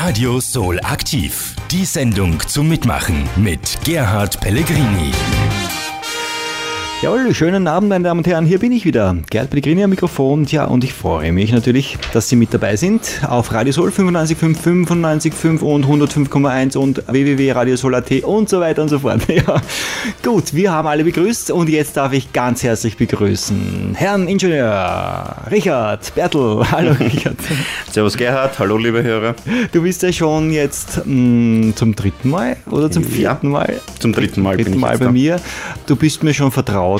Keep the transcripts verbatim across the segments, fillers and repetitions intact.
Radio Soul aktiv. Die Sendung zum Mitmachen mit Gerhard Pellegrini. Jawohl, schönen Abend, meine Damen und Herren, hier bin ich wieder. Gerhard Pellegrini am Mikrofon, ja, und ich freue mich natürlich, dass Sie mit dabei sind auf Radio Soul fünfundneunzig Komma fünf, fünfundneunzig Komma fünf und hundertfünf Komma eins und w w w punkt radio soul punkt a t und so weiter und so fort. Ja. Gut, wir haben alle begrüßt und jetzt darf ich ganz herzlich begrüßen Herrn Ingenieur Richard Bertl. Hallo Richard. Servus Gerhard, hallo liebe Hörer. Du bist ja schon jetzt mh, zum dritten Mal oder zum vierten Mal? Zum dritten Mal dritten bin ich Mal jetzt bei da. mir. Du bist mir schon vertraut.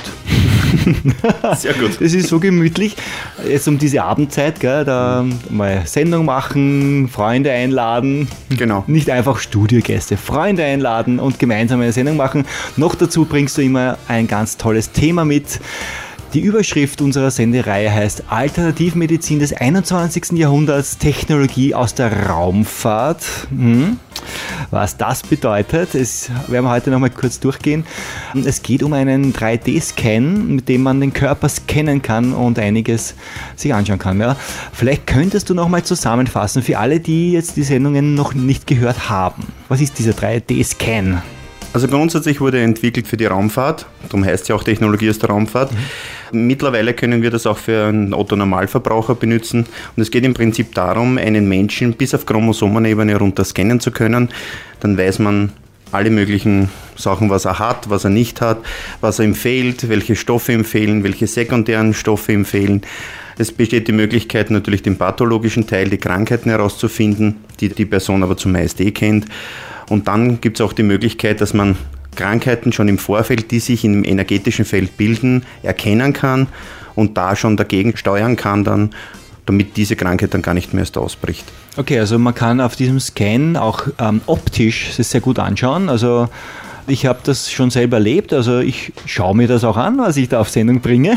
Sehr gut. Das ist so gemütlich. Jetzt um diese Abendzeit, gell, da mal Sendung machen, Freunde einladen. Genau. Nicht einfach Studiogäste, Freunde einladen und gemeinsam eine Sendung machen. Noch dazu bringst du immer ein ganz tolles Thema mit. Die Überschrift unserer Sendereihe heißt Alternativmedizin des einundzwanzigsten Jahrhunderts, Technologie aus der Raumfahrt. Hm. Was das bedeutet, das werden wir heute noch mal kurz durchgehen. Es geht um einen drei D Scan, mit dem man den Körper scannen kann und einiges sich anschauen kann. Ja. Vielleicht könntest du noch mal zusammenfassen für alle, die jetzt die Sendungen noch nicht gehört haben. Was ist dieser drei D Scan? Also grundsätzlich wurde er entwickelt für die Raumfahrt, darum heißt es ja auch Technologie aus der Raumfahrt. Mhm. Mittlerweile können wir das auch für einen Otto-Normalverbraucher benutzen und es geht im Prinzip darum, einen Menschen bis auf Chromosomenebene runter scannen zu können. Dann weiß man alle möglichen Sachen, was er hat, was er nicht hat, was er ihm fehlt, welche Stoffe ihm fehlen, welche sekundären Stoffe ihm fehlen. Es besteht die Möglichkeit, natürlich den pathologischen Teil, die Krankheiten herauszufinden, die die Person aber zumeist eh kennt. Und dann gibt es auch die Möglichkeit, dass man Krankheiten schon im Vorfeld, die sich im energetischen Feld bilden, erkennen kann und da schon dagegen steuern kann, dann, damit diese Krankheit dann gar nicht mehr erst ausbricht. Okay, also man kann auf diesem Scan auch ähm, optisch das sehr gut anschauen. Also ich habe das schon selber erlebt, also ich schaue mir das auch an, was ich da auf Sendung bringe.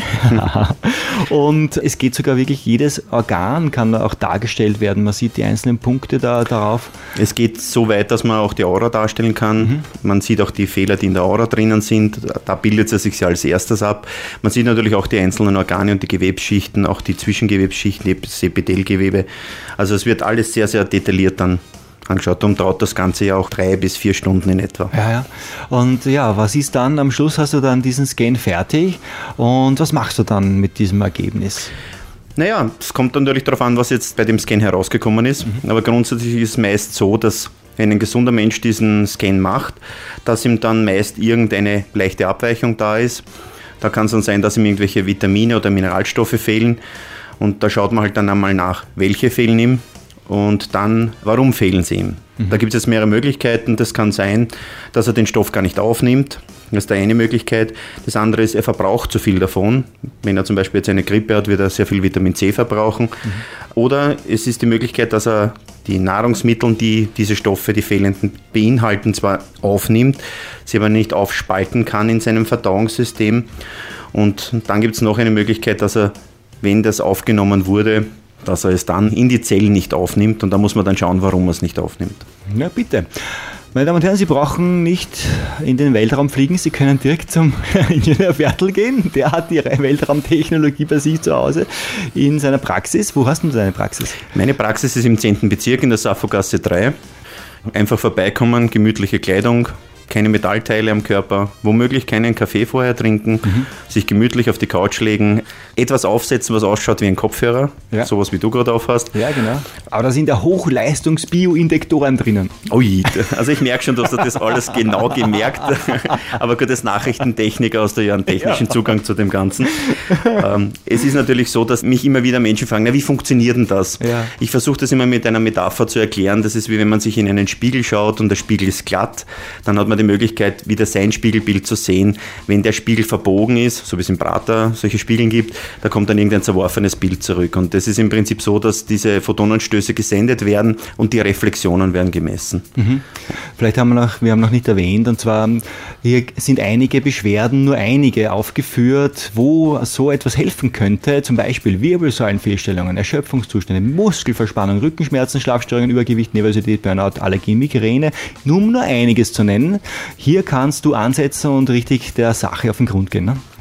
Und es geht sogar wirklich, jedes Organ kann auch dargestellt werden. Man sieht die einzelnen Punkte da darauf. Es geht so weit, dass man auch die Aura darstellen kann. Mhm. Man sieht auch die Fehler, die in der Aura drinnen sind. Da bildet es sich als erstes ab. Man sieht natürlich auch die einzelnen Organe und die Gewebsschichten, auch die Zwischengewebsschichten, das Epithelgewebe. Also es wird alles sehr, sehr detailliert dann angeschaut und dauert das Ganze ja auch drei bis vier Stunden in etwa. Ja, ja. Und ja, was ist dann, am Schluss hast du dann diesen Scan fertig und was machst du dann mit diesem Ergebnis? Naja, es kommt dann natürlich darauf an, was jetzt bei dem Scan herausgekommen ist, mhm. aber grundsätzlich ist es meist so, dass wenn ein gesunder Mensch diesen Scan macht, dass ihm dann meist irgendeine leichte Abweichung da ist. Da kann es dann sein, dass ihm irgendwelche Vitamine oder Mineralstoffe fehlen und da schaut man halt dann einmal nach, welche fehlen ihm. Und dann, warum fehlen sie ihm? Mhm. Da gibt es jetzt mehrere Möglichkeiten. Das kann sein, dass er den Stoff gar nicht aufnimmt. Das ist die eine Möglichkeit. Das andere ist, er verbraucht zu viel davon. Wenn er zum Beispiel jetzt eine Grippe hat, wird er sehr viel Vitamin C verbrauchen. Mhm. Oder es ist die Möglichkeit, dass er die Nahrungsmittel, die diese Stoffe, die fehlenden, beinhalten, zwar aufnimmt, sie aber nicht aufspalten kann in seinem Verdauungssystem. Und dann gibt es noch eine Möglichkeit, dass er, wenn das aufgenommen wurde, dass er es dann in die Zellen nicht aufnimmt und da muss man dann schauen, warum er es nicht aufnimmt. Na bitte. Meine Damen und Herren, Sie brauchen nicht in den Weltraum fliegen, Sie können direkt zum Ingenieur Bertl gehen. Der hat die Weltraumtechnologie bei sich zu Hause in seiner Praxis. Wo hast du deine Praxis? Meine Praxis ist im zehnten Bezirk in der Safogasse drei. Einfach vorbeikommen, gemütliche Kleidung, keine Metallteile am Körper, womöglich keinen Kaffee vorher trinken, mhm. sich gemütlich auf die Couch legen, etwas aufsetzen, was ausschaut wie ein Kopfhörer, ja. Sowas wie du gerade aufhast. Ja, genau. Aber da sind ja Hochleistungs-Bioinduktoren drinnen. Ui, also ich merke schon, dass du das alles genau gemerkt hast. Aber gut, als Nachrichtentechniker hast du ja einen technischen ja. Zugang zu dem Ganzen. Ähm, es ist natürlich so, dass mich immer wieder Menschen fragen, na, wie funktioniert denn das? Ja. Ich versuche das immer mit einer Metapher zu erklären. Das ist wie wenn man sich in einen Spiegel schaut und der Spiegel ist glatt, dann hat man die Möglichkeit, wieder sein Spiegelbild zu sehen. Wenn der Spiegel verbogen ist, so wie es im Prater solche Spiegeln gibt, da kommt dann irgendein zerworfenes Bild zurück. Und das ist im Prinzip so, dass diese Photonanstöße gesendet werden und die Reflexionen werden gemessen. Mhm. Vielleicht haben wir noch, wir haben noch nicht erwähnt, und zwar hier sind einige Beschwerden, nur einige aufgeführt, wo so etwas helfen könnte, zum Beispiel Wirbelsäulenfehlstellungen, Erschöpfungszustände, Muskelverspannung, Rückenschmerzen, Schlafstörungen, Übergewicht, Nervosität, Burnout, Allergie, Migräne, nur um nur einiges zu nennen. Hier kannst du ansetzen und richtig der Sache auf den Grund gehen. Ne?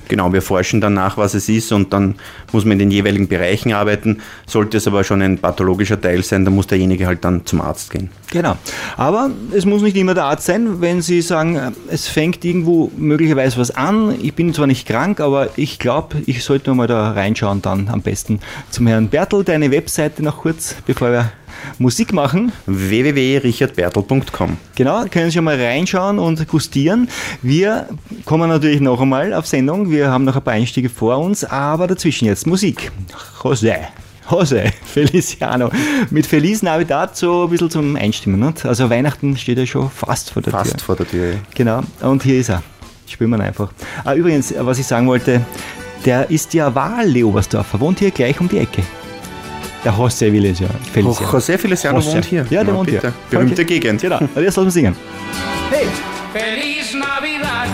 Genau, wir forschen dann nach, was es ist und dann muss man in den jeweiligen Bereichen arbeiten. Sollte es aber schon ein pathologischer Teil sein, dann muss derjenige halt dann zum Arzt gehen. Genau. Aber es muss nicht immer der Arzt sein, wenn Sie sagen, es fängt irgendwo möglicherweise was an. Ich bin zwar nicht krank, aber ich glaube, ich sollte mal da reinschauen dann am besten zum Herrn Bertel. Deine Webseite noch kurz, bevor wir Musik machen. w w w punkt richard bertel punkt com. Genau, können Sie schon mal reinschauen und gustieren. Wir kommen natürlich noch einmal auf Sendung. Wir haben noch ein paar Einstiege vor uns, aber dazwischen jetzt Musik. José. José Feliciano. Mit Feliz Navidad so ein bisschen zum Einstimmen. Nicht? Also Weihnachten steht ja schon fast vor der fast Tür. Fast vor der Tür. Genau, und hier ist er. Spüren wir einfach. Ah, übrigens, was ich sagen wollte, der ist ja Wahl-Leobersdorfer, wohnt hier gleich um die Ecke. Der José Feliciano. Oh, José Feliciano wohnt hier. Ja, der Na, wohnt bitte. hier. Berühmte okay. Gegend. Genau, aber jetzt lassen wir singen. Hey! Feliz Navidad.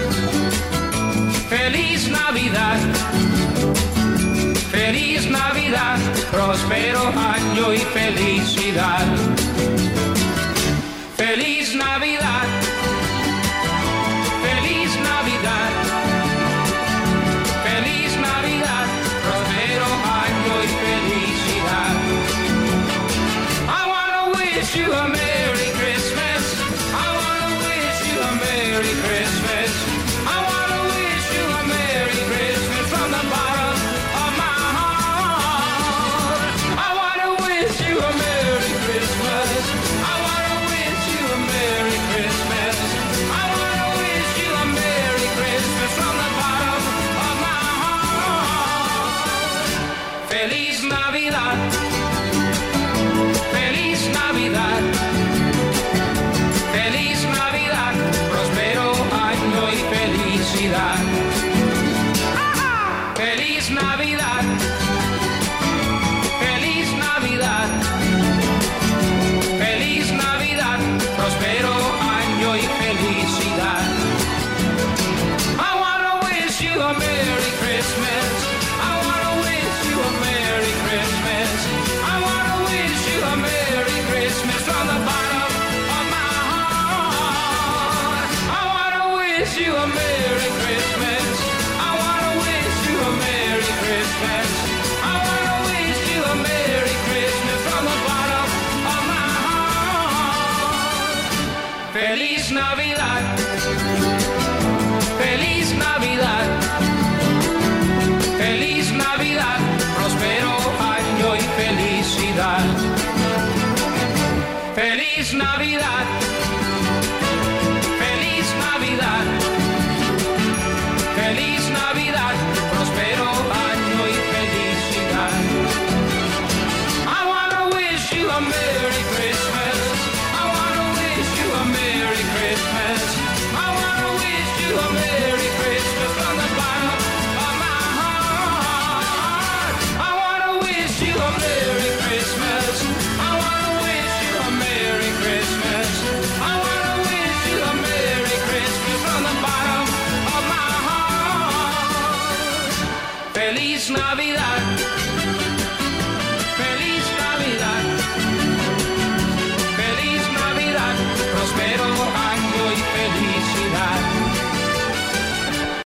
Feliz Navidad. Feliz Navidad. Prospero año y felicidad. Feliz Navidad. Feliz Navidad. Feliz Navidad. Prospero año y felicidad. I wanna wish you a Merry Christmas. I wanna wish you a Merry Christmas. I wanna wish you a Merry Christmas from the bottom of my heart. I wanna wish you a Merry Christmas. I wanna wish you a Merry Christmas. I wanna wish you a Merry Christmas from the bottom of my heart. Feliz Navidad. Feliz Navidad. Feliz Navidad. Prospero año y felicidad. Feliz Navidad. Feliz Navidad. Feliz Navidad. Prospero año y felicidad. I wanna wish you a Merry Christmas. I wanna wish you a Merry Christmas. I wanna wish you a Merry Christmas from the bottom of my heart. I wanna wish you a Merry Christmas. I wanna wish you a Merry Christmas. I wanna wish you a Merry Christmas from the bottom of my heart. Feliz Navidad. Feliz Navidad. Feliz Navidad. Prospero año y felicidad. Feliz Navidad.